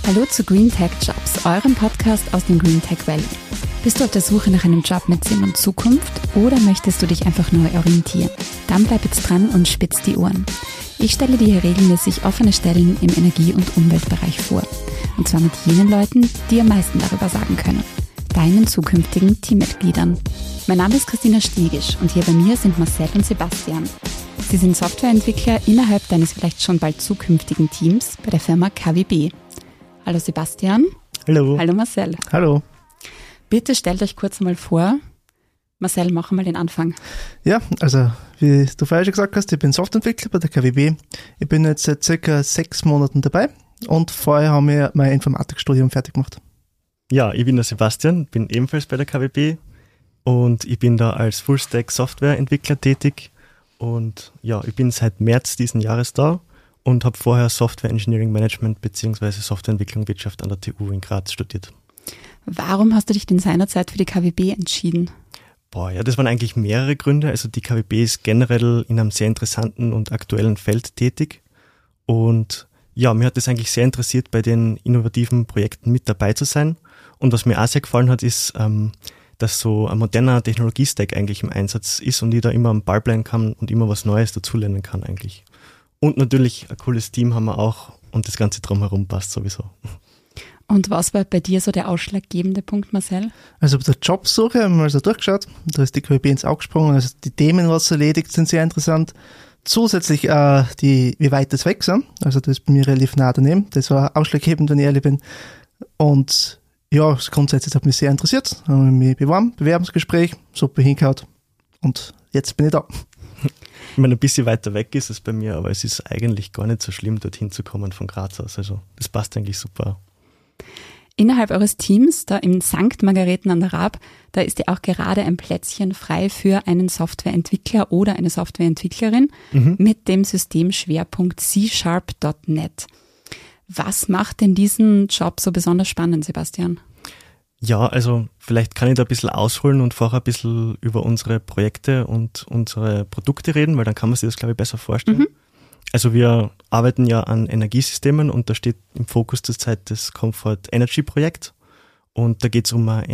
Hallo zu Green Tech Jobs, eurem Podcast aus dem Green Tech Valley. Bist du auf der Suche nach einem Job mit Sinn und Zukunft oder möchtest du dich einfach neu orientieren? Dann bleib jetzt dran und spitz die Ohren. Ich stelle dir hier regelmäßig offene Stellen im Energie- und Umweltbereich vor. Und zwar mit jenen Leuten, die am meisten darüber sagen können. Deinen zukünftigen Teammitgliedern. Mein Name ist Christina Stiegisch und hier bei mir sind Marcel und Sebastian. Sie sind Softwareentwickler innerhalb deines vielleicht schon bald zukünftigen Teams bei der Firma KWB. Hallo Sebastian. Hallo. Hallo Marcel. Hallo. Bitte stellt euch kurz mal vor. Marcel, mach mal den Anfang. Ja, also wie du vorher schon gesagt hast, ich bin Softwareentwickler bei der KWB. Ich bin jetzt seit circa 6 Monaten dabei und vorher haben wir mein Informatikstudium fertig gemacht. Ja, ich bin der Sebastian, bin ebenfalls bei der KWB und ich bin da als Full-Stack-Softwareentwickler tätig und ja, ich bin seit März diesen Jahres da und habe vorher Software Engineering Management bzw. Softwareentwicklung Wirtschaft an der TU in Graz studiert. Warum hast du dich denn seinerzeit für die KWB entschieden? Ja, das waren eigentlich mehrere Gründe. Also die KWB ist generell in einem sehr interessanten und aktuellen Feld tätig und ja, mir hat es eigentlich sehr interessiert, bei den innovativen Projekten mit dabei zu sein. Und was mir auch sehr gefallen hat, ist, dass so ein moderner Technologiestack eigentlich im Einsatz ist und ich da immer am Ball bleiben kann und immer was Neues dazulernen kann eigentlich. Und natürlich ein cooles Team haben wir auch und das Ganze drumherum passt sowieso. Und was war bei dir so der ausschlaggebende Punkt, Marcel? Also bei der Jobsuche haben wir also durchgeschaut, da ist die KWB ins Auge gesprungen, also die Themen, was erledigt, sind sehr interessant. Zusätzlich wie weit das weg sind, also das ist bei mir relativ nah daneben, das war ausschlaggebend, wenn ich ehrlich bin. Und ja, grundsätzlich hat mich sehr interessiert, habe mich beworben, Bewerbungsgespräch, super hingehauen und jetzt bin ich da. Ich meine, ein bisschen weiter weg ist es bei mir, aber es ist eigentlich gar nicht so schlimm, dorthin zu kommen von Graz aus. Also das passt eigentlich super. Innerhalb eures Teams, da im St. Margareten an der Raab, da ist ja auch gerade ein Plätzchen frei für einen Softwareentwickler oder eine Softwareentwicklerin mit dem Systemschwerpunkt C#.net. Was macht denn diesen Job so besonders spannend, Sebastian? Ja, also vielleicht kann ich da ein bisschen ausholen und vorher ein bisschen über unsere Projekte und unsere Produkte reden, weil dann kann man sich das, glaube ich, besser vorstellen. Also wir arbeiten ja an Energiesystemen und da steht im Fokus zurzeit das Comfort Energy Projekt und da geht es um ein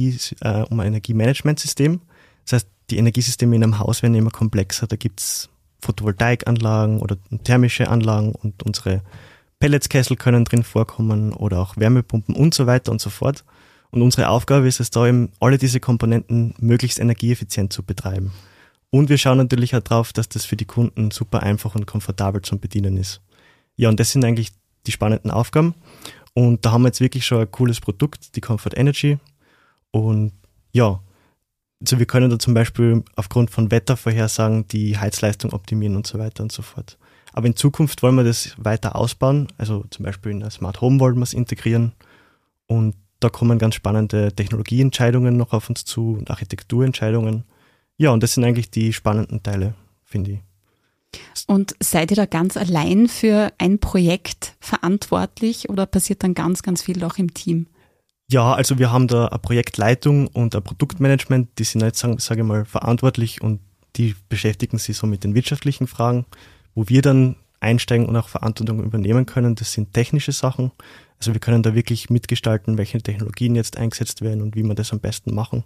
Energiemanagementsystem. Das heißt, die Energiesysteme in einem Haus werden immer komplexer. Da gibt es Photovoltaikanlagen oder thermische Anlagen und unsere Pelletskessel können drin vorkommen oder auch Wärmepumpen und so weiter und so fort. Und unsere Aufgabe ist es da eben, alle diese Komponenten möglichst energieeffizient zu betreiben. Und wir schauen natürlich auch drauf, dass das für die Kunden super einfach und komfortabel zum Bedienen ist. Ja, und das sind eigentlich die spannenden Aufgaben. Und da haben wir jetzt wirklich schon ein cooles Produkt, die Comfort Energy. Und ja, also wir können da zum Beispiel aufgrund von Wettervorhersagen die Heizleistung optimieren und so weiter und so fort. Aber in Zukunft wollen wir das weiter ausbauen. Also zum Beispiel in der Smart Home wollen wir es integrieren. Und da kommen ganz spannende Technologieentscheidungen noch auf uns zu und Architekturentscheidungen. Ja, und das sind eigentlich die spannenden Teile, finde ich. Und seid ihr da ganz allein für ein Projekt verantwortlich oder passiert dann ganz, ganz viel auch im Team? Ja, also wir haben da eine Projektleitung und ein Produktmanagement, die sind jetzt, sage ich mal, verantwortlich und die beschäftigen sich so mit den wirtschaftlichen Fragen, wo wir dann einsteigen und auch Verantwortung übernehmen können. Das sind technische Sachen. Also wir können da wirklich mitgestalten, welche Technologien jetzt eingesetzt werden und wie wir das am besten machen.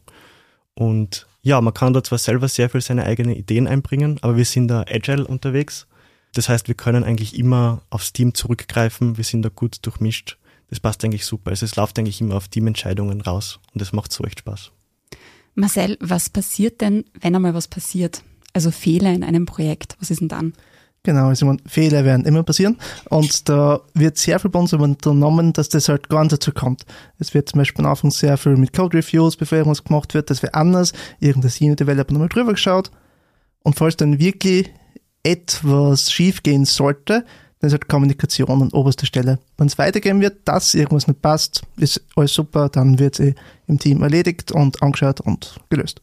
Und ja, man kann da zwar selber sehr viel seine eigenen Ideen einbringen, aber wir sind da agile unterwegs. Das heißt, wir können eigentlich immer aufs Team zurückgreifen. Wir sind da gut durchmischt. Das passt eigentlich super. Also es läuft eigentlich immer auf Teamentscheidungen raus und das macht so echt Spaß. Marcel, was passiert denn, wenn einmal was passiert? Also Fehler in einem Projekt, was ist denn dann? Genau, also Fehler werden immer passieren und da wird sehr viel bei uns unternommen, dass das halt gar nicht dazu kommt. Es wird zum Beispiel am Anfang sehr viel mit Code-Reviews, bevor irgendwas gemacht wird, das wäre anders, irgendein Senior-Developer nochmal drüber geschaut und falls dann wirklich etwas schief gehen sollte, dann ist halt Kommunikation an oberster Stelle. Wenn es weitergehen wird, dass irgendwas nicht passt, ist alles super, dann wird es im Team erledigt und angeschaut und gelöst.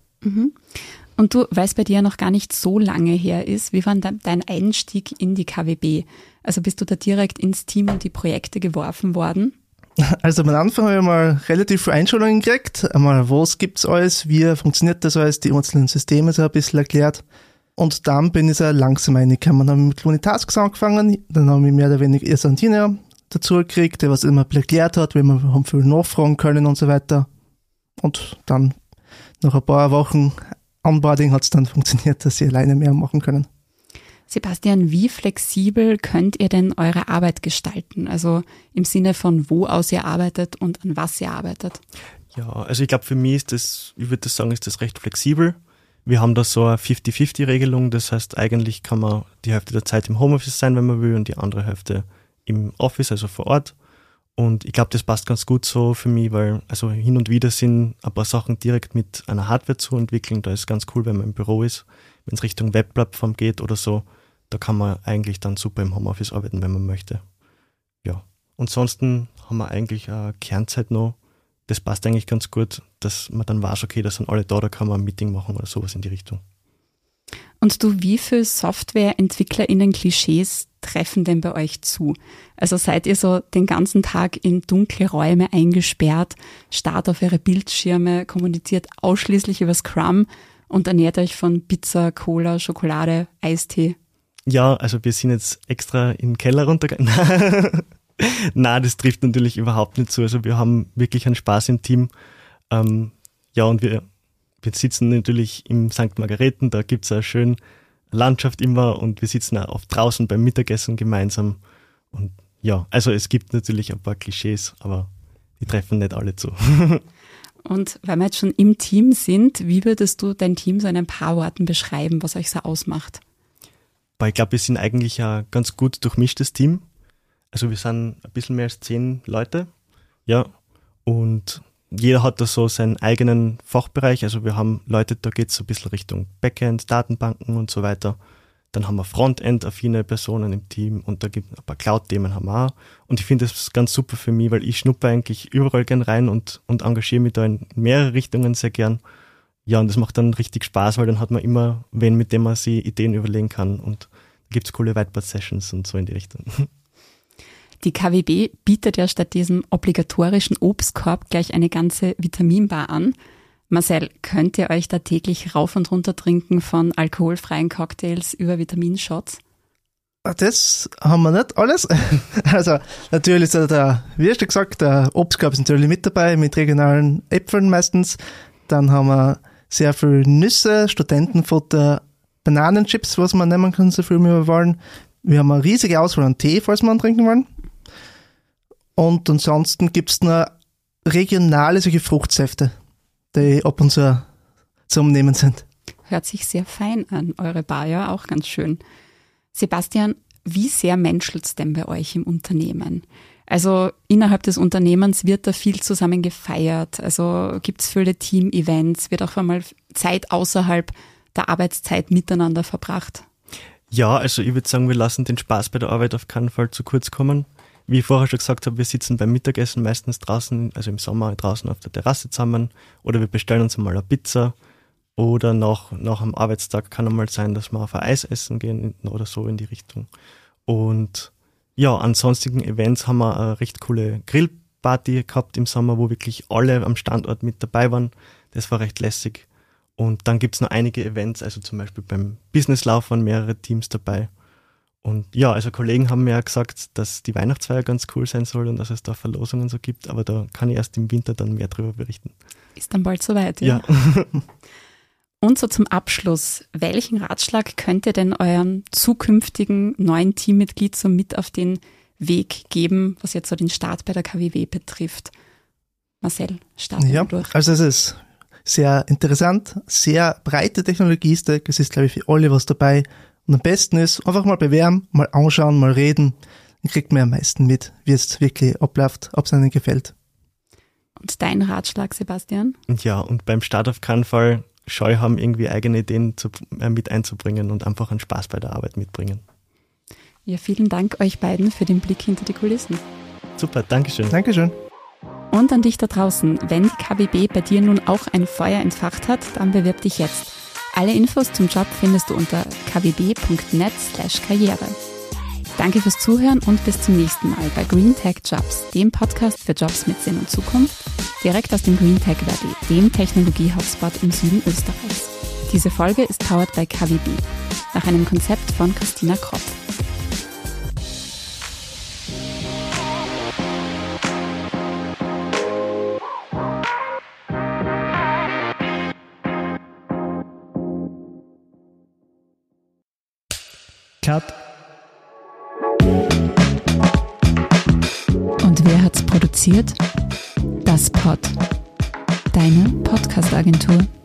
Und du, weil es bei dir ja noch gar nicht so lange her ist, wie war denn dein Einstieg in die KWB? Also bist du da direkt ins Team und die Projekte geworfen worden? Also am Anfang habe ich mal relativ viel Einschulungen gekriegt. Einmal, was gibt's alles, wie funktioniert das alles, die einzelnen Systeme so ein bisschen erklärt. Und dann bin ich so langsam reingekommen. Dann habe ich mit Cloney Tasks angefangen, dann habe ich mehr oder weniger erst an Tina dazu gekriegt, der was immer erklärt hat, wie wir haben viel nachfragen können und so weiter. Und dann nach ein paar Wochen Onboarding hat es dann funktioniert, dass sie alleine mehr machen können. Sebastian, wie flexibel könnt ihr denn eure Arbeit gestalten? Also im Sinne von wo aus ihr arbeitet und an was ihr arbeitet? Ja, also ich glaube, für mich ist das, ich würde sagen, ist das recht flexibel. Wir haben da so eine 50-50-Regelung, das heißt, eigentlich kann man die Hälfte der Zeit im Homeoffice sein, wenn man will, und die andere Hälfte im Office, also vor Ort. Und ich glaube, das passt ganz gut so für mich, weil also hin und wieder sind ein paar Sachen direkt mit einer Hardware zu entwickeln. Da ist es ganz cool, wenn man im Büro ist. Wenn es Richtung Webplattform geht oder so, da kann man eigentlich dann super im Homeoffice arbeiten, wenn man möchte. Ja. Und ansonsten haben wir eigentlich eine Kernzeit noch. Das passt eigentlich ganz gut, dass man dann weiß, okay, da sind alle da kann man ein Meeting machen oder sowas in die Richtung. Und du, wie viele SoftwareentwicklerInnen-Klischees treffen denn bei euch zu? Also seid ihr so den ganzen Tag in dunkle Räume eingesperrt, starrt auf eure Bildschirme, kommuniziert ausschließlich über Scrum und ernährt euch von Pizza, Cola, Schokolade, Eistee? Ja, also wir sind jetzt extra in den Keller runtergegangen. Nein, das trifft natürlich überhaupt nicht zu. Also wir haben wirklich einen Spaß im Team. Und wir sitzen natürlich im St. Margareten, da gibt's eine schöne Landschaft immer und wir sitzen auch oft draußen beim Mittagessen gemeinsam. Und ja, also es gibt natürlich ein paar Klischees, aber die treffen nicht alle zu. Und weil wir jetzt schon im Team sind, wie würdest du dein Team so in ein paar Worten beschreiben, was euch so ausmacht? Ich glaube, wir sind eigentlich ein ganz gut durchmischtes Team. Also wir sind ein bisschen mehr als 10 Leute. Ja, und jeder hat da so seinen eigenen Fachbereich. Also wir haben Leute, da geht es so ein bisschen Richtung Backend, Datenbanken und so weiter. Dann haben wir Frontend-affine Personen im Team und da gibt es ein paar Cloud-Themen haben wir auch. Und ich finde das ganz super für mich, weil ich schnuppe eigentlich überall gern rein und engagiere mich da in mehrere Richtungen sehr gern. Ja, und das macht dann richtig Spaß, weil dann hat man immer wen, mit dem man sich Ideen überlegen kann und da gibt es coole Whiteboard-Sessions und so in die Richtung. Die KWB bietet ja statt diesem obligatorischen Obstkorb gleich eine ganze Vitaminbar an. Marcel, könnt ihr euch da täglich rauf und runter trinken von alkoholfreien Cocktails über Vitaminshots? Das haben wir nicht alles. Also natürlich ist wie hast du gesagt, der Obstkorb ist natürlich mit dabei, mit regionalen Äpfeln meistens. Dann haben wir sehr viel Nüsse, Studentenfutter, Bananenchips, was man nehmen kann, so viel wie wir wollen. Wir haben eine riesige Auswahl an Tee, falls wir einen trinken wollen. Und ansonsten gibt es noch regionale solche Fruchtsäfte, die ab und zu zum Nehmen sind. Hört sich sehr fein an, eure Bar, ja, auch ganz schön. Sebastian, wie sehr menschelt es denn bei euch im Unternehmen? Also innerhalb des Unternehmens wird da viel zusammen gefeiert, also gibt es viele Team-Events, wird auch einmal Zeit außerhalb der Arbeitszeit miteinander verbracht? Ja, also ich würde sagen, wir lassen den Spaß bei der Arbeit auf keinen Fall zu kurz kommen. Wie ich vorher schon gesagt habe, wir sitzen beim Mittagessen meistens draußen, also im Sommer draußen auf der Terrasse zusammen oder wir bestellen uns einmal eine Pizza oder nach einem Arbeitstag kann einmal sein, dass wir auf ein Eis essen gehen oder so in die Richtung. Und ja, an sonstigen Events haben wir eine recht coole Grillparty gehabt im Sommer, wo wirklich alle am Standort mit dabei waren. Das war recht lässig. Und dann gibt's noch einige Events, also zum Beispiel beim Businesslauf waren mehrere Teams dabei. Und ja, also Kollegen haben mir ja gesagt, dass die Weihnachtsfeier ganz cool sein soll und dass es da Verlosungen so gibt, aber da kann ich erst im Winter dann mehr drüber berichten. Ist dann bald soweit, ja. Und so zum Abschluss, welchen Ratschlag könnt ihr denn eurem zukünftigen neuen Teammitglied so mit auf den Weg geben, was jetzt so den Start bei der KWW betrifft? Marcel, starten wir durch. Also es ist sehr interessant, sehr breite Technologie-Stack, es ist, glaube ich, für alle was dabei. Und am besten ist, einfach mal bewerben, mal anschauen, mal reden. Dann kriegt man am meisten mit, wie es wirklich abläuft, ob es einem gefällt. Und dein Ratschlag, Sebastian? Ja, und beim Start auf keinen Fall scheu haben, irgendwie eigene Ideen mit einzubringen und einfach einen Spaß bei der Arbeit mitbringen. Ja, vielen Dank euch beiden für den Blick hinter die Kulissen. Super, Dankeschön. Dankeschön. Und an dich da draußen, wenn die KWB bei dir nun auch ein Feuer entfacht hat, dann bewirb dich jetzt. Alle Infos zum Job findest du unter kwb.net/karriere. Danke fürs Zuhören und bis zum nächsten Mal bei Green Tech Jobs, dem Podcast für Jobs mit Sinn und Zukunft, direkt aus dem Green Tech Valley, dem Technologie-Hotspot im Süden Österreichs. Diese Folge ist powered by KWB, nach einem Konzept von Christina Kropp. Cut. Und wer hat's produziert? Das Pod. Deine Podcast-Agentur.